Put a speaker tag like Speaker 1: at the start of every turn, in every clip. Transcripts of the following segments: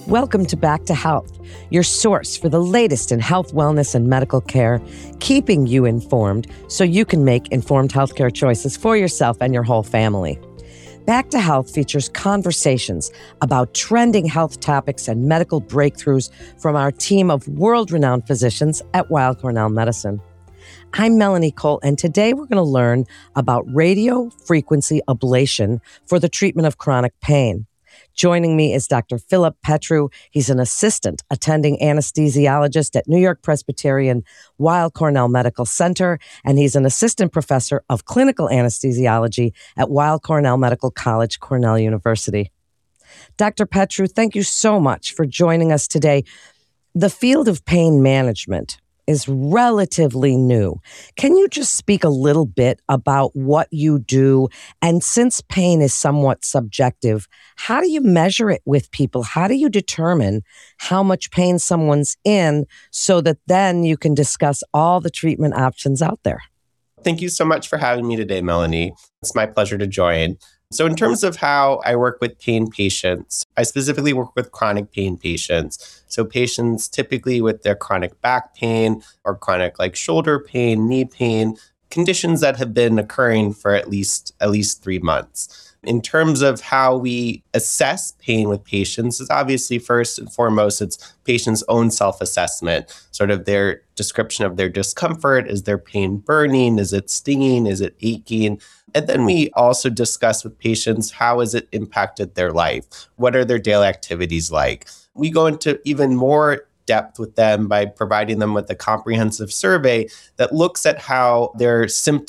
Speaker 1: Welcome to Back to Health, your source for the latest in health, wellness, and medical care, keeping you informed so you can make informed healthcare choices for yourself and your whole family. Back to Health features conversations about trending health topics and medical breakthroughs from our team of world-renowned physicians at Weill Cornell Medicine. I'm Melanie Cole, and today we're going to learn about radio frequency ablation for the treatment of chronic pain. Joining me is Dr. Philip Petru. He's an assistant attending anesthesiologist at New York Presbyterian Weill Cornell Medical Center, and he's an assistant professor of clinical anesthesiology at Weill Cornell Medical College, Cornell University. Dr. Petru, thank you so much for joining us today. The field of pain management is relatively new. Can you just speak a little bit about what you do? And since pain is somewhat subjective, how do you measure it with people? How do you determine how much pain someone's in so that then you can discuss all the treatment options out there?
Speaker 2: Thank you so much for having me today, Melanie. It's my pleasure to join. So in terms of how I work with pain patients, I specifically work with chronic pain patients. So patients typically with their chronic back pain or chronic shoulder pain, knee pain, conditions that have been occurring for at least 3 months. In terms of how we assess pain with patients, is obviously first and foremost, it's patients' own self-assessment, sort of their description of their discomfort. Is their pain burning? Is it stinging? Is it aching? And then we also discuss with patients, how has it impacted their life? What are their daily activities like? We go into even more depth with them by providing them with a comprehensive survey that looks at how their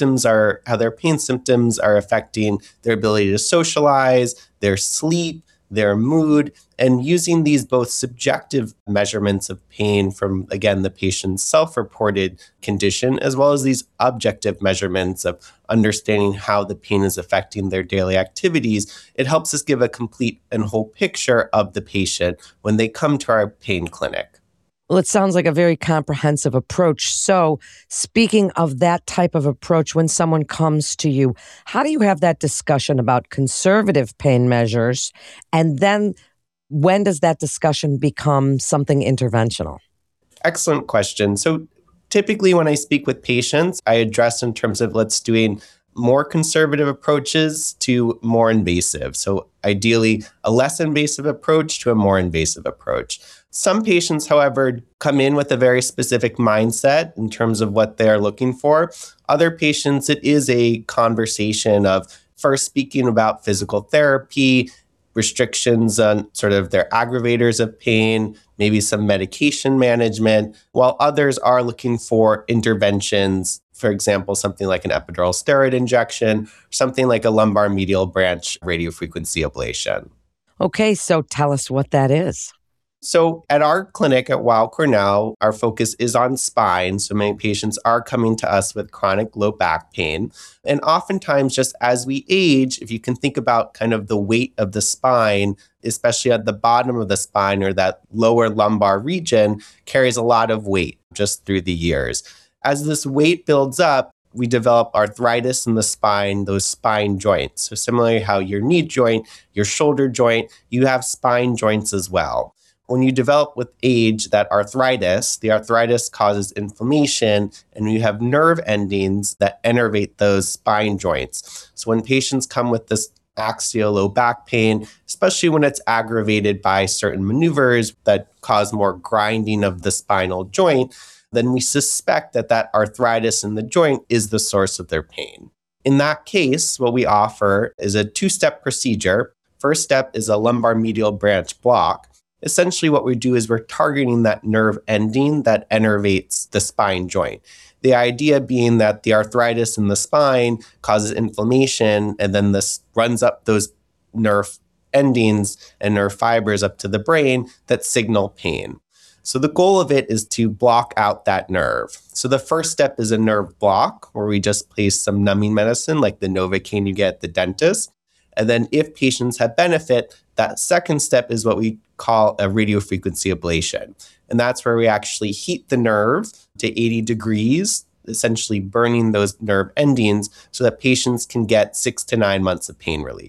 Speaker 2: pain symptoms are affecting their ability to socialize, their sleep, their mood, and using these both subjective measurements of pain from, again, the patient's self-reported condition, as well as these objective measurements of understanding how the pain is affecting their daily activities. It helps us give a complete and whole picture of the patient when they come to our pain clinic.
Speaker 1: Well, it sounds like a very comprehensive approach. So speaking of that type of approach, when someone comes to you, how do you have that discussion about conservative pain measures? And then when does that discussion become something interventional?
Speaker 2: Excellent question. So typically when I speak with patients, I address in terms of doing more conservative approaches to more invasive. So ideally, a less invasive approach to a more invasive approach. Some patients, however, come in with a very specific mindset in terms of what they're looking for. Other patients, it is a conversation of first speaking about physical therapy, restrictions on sort of their aggravators of pain, maybe some medication management, while others are looking for interventions, for example, something like an epidural steroid injection, something like a lumbar medial branch radiofrequency ablation.
Speaker 1: Okay, so tell us what that is.
Speaker 2: So at our clinic at Weill Cornell, our focus is on spine. So many patients are coming to us with chronic low back pain. And oftentimes, just as we age, if you can think about kind of the weight of the spine, especially at the bottom of the spine or that lower lumbar region, carries a lot of weight just through the years. As this weight builds up, we develop arthritis in the spine, those spine joints. So similarly how your knee joint, your shoulder joint, you have spine joints as well. When you develop with age that arthritis, the arthritis causes inflammation, and you have nerve endings that innervate those spine joints. So when patients come with this axial low back pain, especially when it's aggravated by certain maneuvers that cause more grinding of the spinal joint, then we suspect that arthritis in the joint is the source of their pain. In that case, what we offer is a 2-step procedure. First step is a lumbar medial branch block. Essentially, what we do is we're targeting that nerve ending that innervates the spine joint. The idea being that the arthritis in the spine causes inflammation, and then this runs up those nerve endings and nerve fibers up to the brain that signal pain. So the goal of it is to block out that nerve. So the first step is a nerve block, where we just place some numbing medicine like the Novocaine you get at the dentist. And then if patients have benefit, that second step is what we call a radiofrequency ablation. And that's where we actually heat the nerve to 80 degrees, essentially burning those nerve endings so that patients can get 6 to 9 months of pain relief.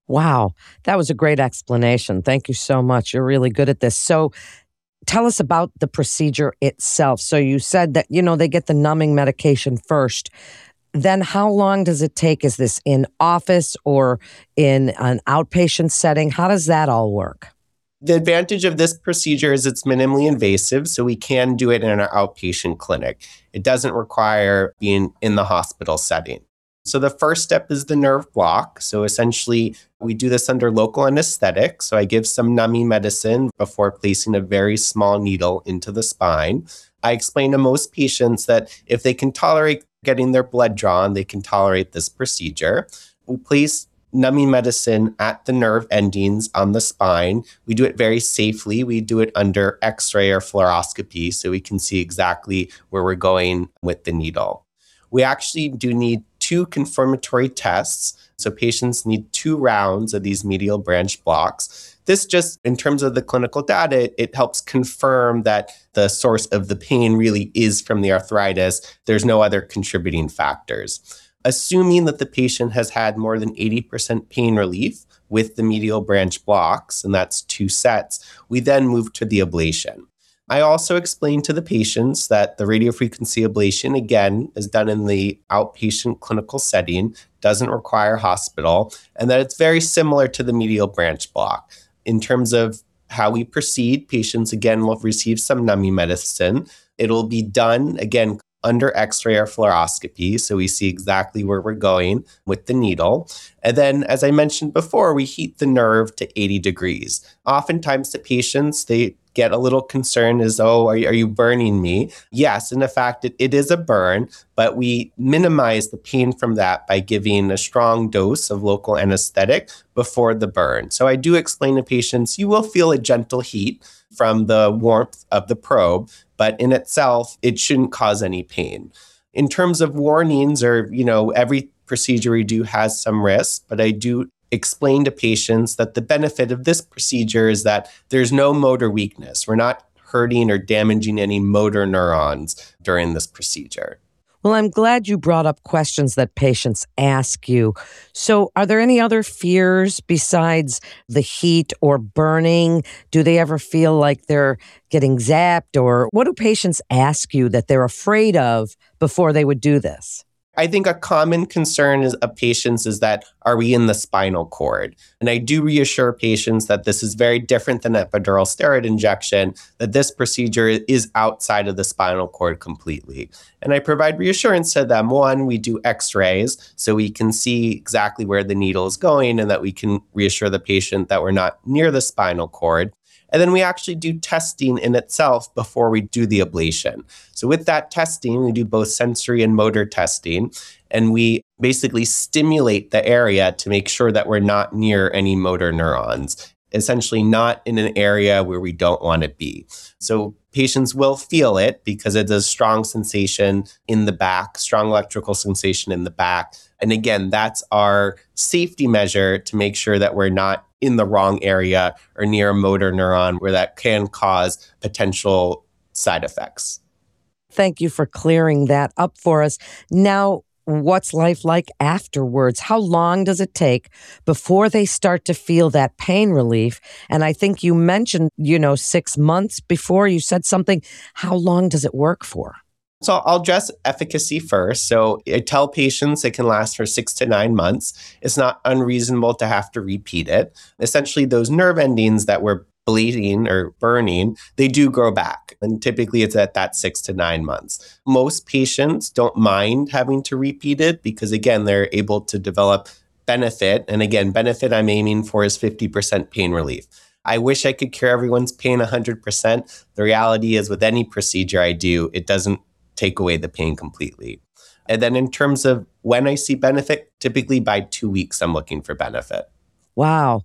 Speaker 1: Wow, that was a great explanation. Thank you so much. You're really good at this. So, tell us about the procedure itself. So, you said that, they get the numbing medication first. Then, how long does it take? Is this in office or in an outpatient setting? How does that all work?
Speaker 2: The advantage of this procedure is it's minimally invasive, so we can do it in our outpatient clinic. It doesn't require being in the hospital setting. So the first step is the nerve block. So essentially, we do this under local anesthetic. So I give some numbing medicine before placing a very small needle into the spine. I explain to most patients that if they can tolerate getting their blood drawn, they can tolerate this procedure. We place numbing medicine at the nerve endings on the spine. We do it very safely. We do it under X-ray or fluoroscopy so we can see exactly where we're going with the needle. We actually do need 2 confirmatory tests. So patients need 2 rounds of these medial branch blocks. This just, in terms of the clinical data, it helps confirm that the source of the pain really is from the arthritis. There's no other contributing factors. Assuming that the patient has had more than 80% pain relief with the medial branch blocks, and that's 2 sets, we then move to the ablation. I also explain to the patients that the radiofrequency ablation, again, is done in the outpatient clinical setting, doesn't require hospital, and that it's very similar to the medial branch block. In terms of how we proceed, patients, again, will receive some numbing medicine. It'll be done, again, under X-ray or fluoroscopy, so we see exactly where we're going with the needle. And then, as I mentioned before, we heat the nerve to 80 degrees. Oftentimes the patients, they get a little concerned as, are you burning me? Yes, in fact, it is a burn, but we minimize the pain from that by giving a strong dose of local anesthetic before the burn. So I do explain to patients, you will feel a gentle heat from the warmth of the probe, but in itself, it shouldn't cause any pain. In terms of warnings every procedure we do has some risks, but I do explain to patients that the benefit of this procedure is that there's no motor weakness. We're not hurting or damaging any motor neurons during this procedure.
Speaker 1: Well, I'm glad you brought up questions that patients ask you. So, are there any other fears besides the heat or burning? Do they ever feel like they're getting zapped? Or what do patients ask you that they're afraid of before they would do this?
Speaker 2: I think a common concern of patients is that, are we in the spinal cord? And I do reassure patients that this is very different than epidural steroid injection, that this procedure is outside of the spinal cord completely. And I provide reassurance to them. 1, we do X-rays so we can see exactly where the needle is going and that we can reassure the patient that we're not near the spinal cord. And then we actually do testing in itself before we do the ablation. So with that testing, we do both sensory and motor testing, and we basically stimulate the area to make sure that we're not near any motor neurons, essentially not in an area where we don't want to be. So patients will feel it because it's a strong sensation in the back, strong electrical sensation in the back. And again, that's our safety measure to make sure that we're not in the wrong area or near a motor neuron where that can cause potential side effects.
Speaker 1: Thank you for clearing that up for us. Now, what's life like afterwards? How long does it take before they start to feel that pain relief? And I think you mentioned, 6 months before. You said something. How long does it work for?
Speaker 2: So I'll address efficacy first. So I tell patients it can last for 6 to 9 months. It's not unreasonable to have to repeat it. Essentially, those nerve endings that were bleeding or burning, they do grow back. And typically it's at that 6 to 9 months. Most patients don't mind having to repeat it because, again, they're able to develop benefit. And again, benefit I'm aiming for is 50% pain relief. I wish I could cure everyone's pain 100%. The reality is with any procedure I do, it doesn't take away the pain completely. And then in terms of when I see benefit, typically by 2 weeks, I'm looking for benefit.
Speaker 1: Wow.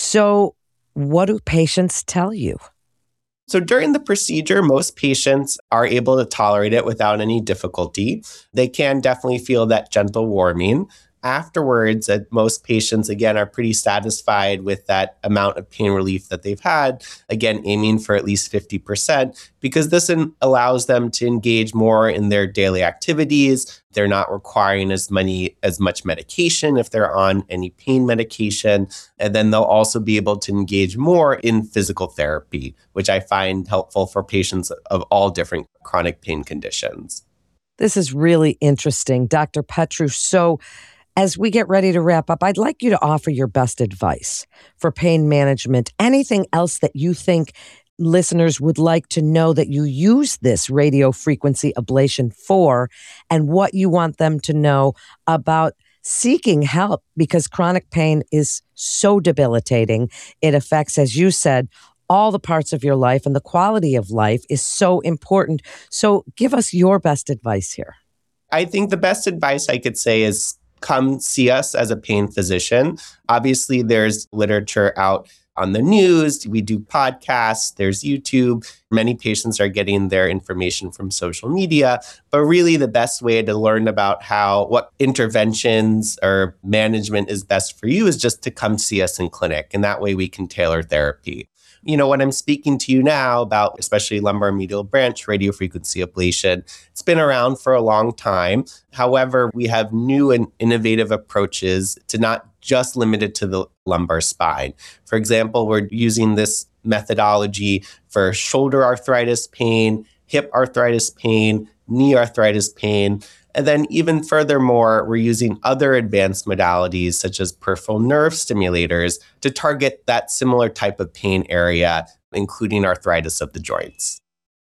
Speaker 1: So what do patients tell you?
Speaker 2: So during the procedure, most patients are able to tolerate it without any difficulty. They can definitely feel that gentle warming. afterwards, most patients, again, are pretty satisfied with that amount of pain relief that they've had, again, aiming for at least 50%, because this allows them to engage more in their daily activities. They're not requiring as much medication if they're on any pain medication. And then they'll also be able to engage more in physical therapy, which I find helpful for patients of all different chronic pain conditions.
Speaker 1: This is really interesting, Dr. Petru. So as we get ready to wrap up, I'd like you to offer your best advice for pain management. Anything else that you think listeners would like to know that you use this radio frequency ablation for, and what you want them to know about seeking help, because chronic pain is so debilitating. It affects, as you said, all the parts of your life, and the quality of life is so important. So give us your best advice here.
Speaker 2: I think the best advice I could say is come see us as a pain physician. Obviously, there's literature out on the news. We do podcasts. There's YouTube. Many patients are getting their information from social media. But really, the best way to learn about what interventions or management is best for you is just to come see us in clinic. And that way we can tailor therapy. When I'm speaking to you now about especially lumbar medial branch radiofrequency ablation, it's been around for a long time. However, we have new and innovative approaches to not just limit it to the lumbar spine. For example, we're using this methodology for shoulder arthritis pain, hip arthritis pain, knee arthritis pain. And then even furthermore, we're using other advanced modalities such as peripheral nerve stimulators to target that similar type of pain area, including arthritis of the joints.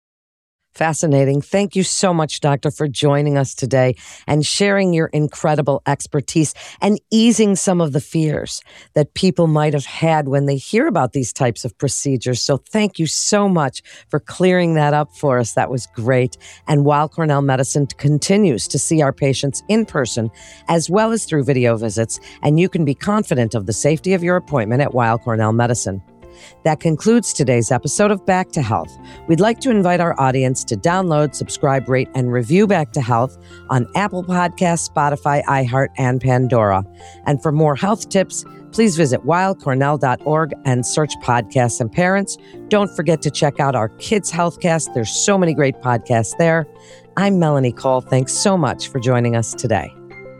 Speaker 1: Fascinating. Thank you so much, Doctor, for joining us today and sharing your incredible expertise and easing some of the fears that people might have had when they hear about these types of procedures. So thank you so much for clearing that up for us. That was great. And Weill Cornell Medicine continues to see our patients in person as well as through video visits, and you can be confident of the safety of your appointment at Weill Cornell Medicine. That concludes today's episode of Back to Health. We'd like to invite our audience to download, subscribe, rate, and review Back to Health on Apple Podcasts, Spotify, iHeart, and Pandora. And for more health tips, please visit weillcornell.org and search Podcasts and Parents. Don't forget to check out our Kids Healthcast. There's so many great podcasts there. I'm Melanie Cole. Thanks so much for joining us today.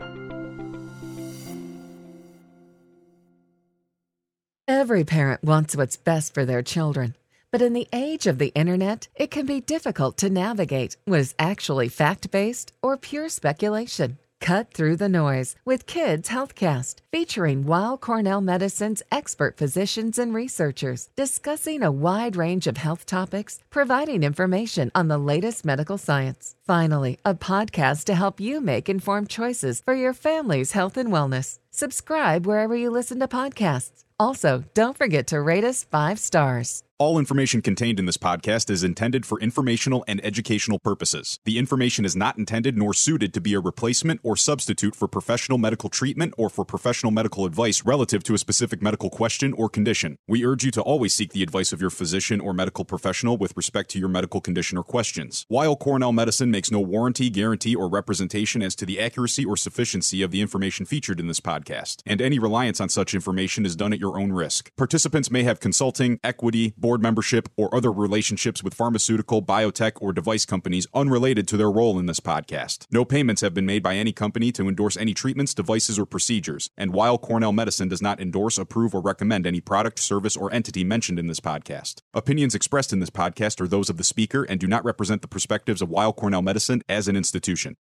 Speaker 3: Every parent wants what's best for their children. But in the age of the internet, it can be difficult to navigate what is actually fact-based or pure speculation. Cut through the noise with Kids Healthcast, featuring Weill Cornell Medicine's expert physicians and researchers discussing a wide range of health topics, providing information on the latest medical science. Finally, a podcast to help you make informed choices for your family's health and wellness. Subscribe wherever you listen to podcasts. Also, don't forget to rate us 5 stars.
Speaker 4: All information contained in this podcast is intended for informational and educational purposes. The information is not intended nor suited to be a replacement or substitute for professional medical treatment or for professional medical advice relative to a specific medical question or condition. We urge you to always seek the advice of your physician or medical professional with respect to your medical condition or questions. Weill Cornell Medicine makes no warranty, guarantee, or representation as to the accuracy or sufficiency of the information featured in this podcast, and any reliance on such information is done at your own risk. Participants may have consulting, equity, board membership, or other relationships with pharmaceutical, biotech, or device companies unrelated to their role in this podcast. No payments have been made by any company to endorse any treatments, devices, or procedures, and Weill Cornell Medicine does not endorse, approve, or recommend any product, service, or entity mentioned in this podcast. Opinions expressed in this podcast are those of the speaker and do not represent the perspectives of Weill Cornell Medicine as an institution.